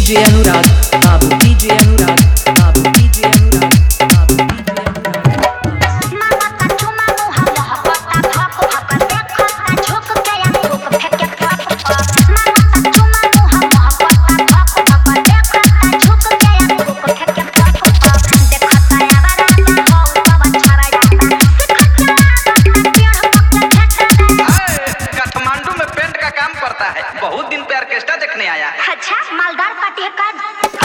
DJ Anurag, Babu DJ Anurag, Babu DJ Anurag, Babu DJ बहुत दिन पे orchestra देखने आया। अच्छा मालदार पार्टी है का?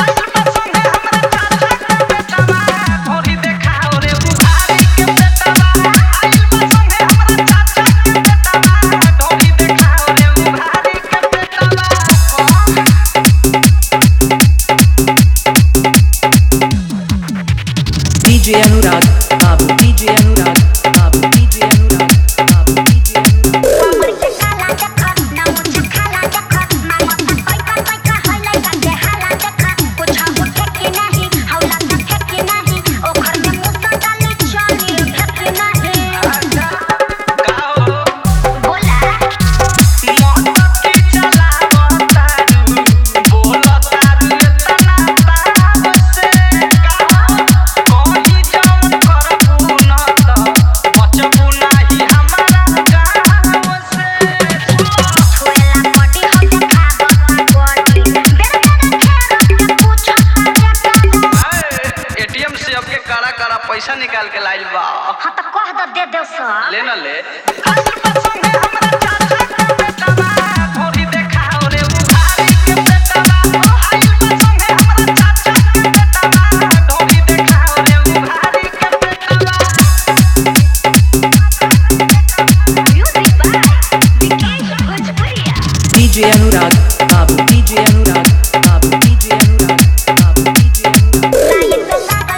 DJ Anurag, Babu DJ Anurag, Babu DJ Anurag, Babu DJ Anurag. पैसा निकाल के लाइल बा। हाँ तो कह दो दे दो सर। ले ना ले। DJ Anurag, Babu DJ Anurag, Babu DJ Anurag, Babu DJ Anurag.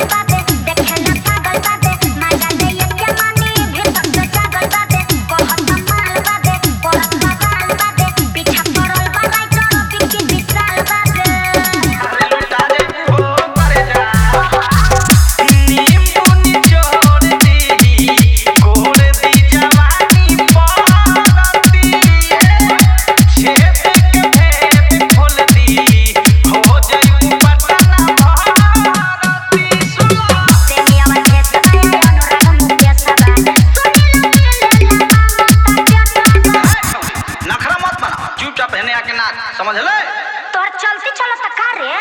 समझ ले तोर चलती चलो तका रे।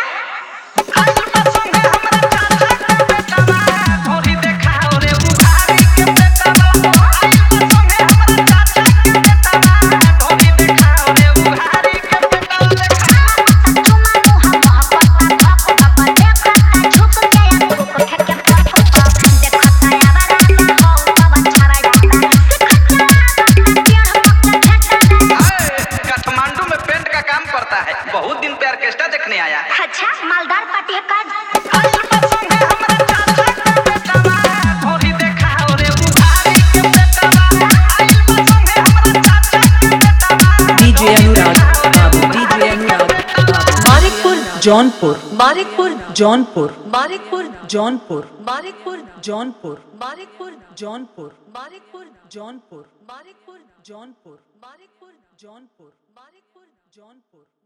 बहुत दिन पे ऑर्केस्ट्रा देखने आया। अच्छा मालदार पार्टी है का? DJ Anurag, Babu DJ Anurag, Babu. Manikpur, Jaunpur, Manikpur, Jaunpur, Manikpur, Jaunpur, Manikpur, Jaunpur, Manikpur, Jaunpur, Manikpur, Jaunpur, Manikpur, Jaunpur, Manikpur, Jaunpur, Manikpur, Jaunpur.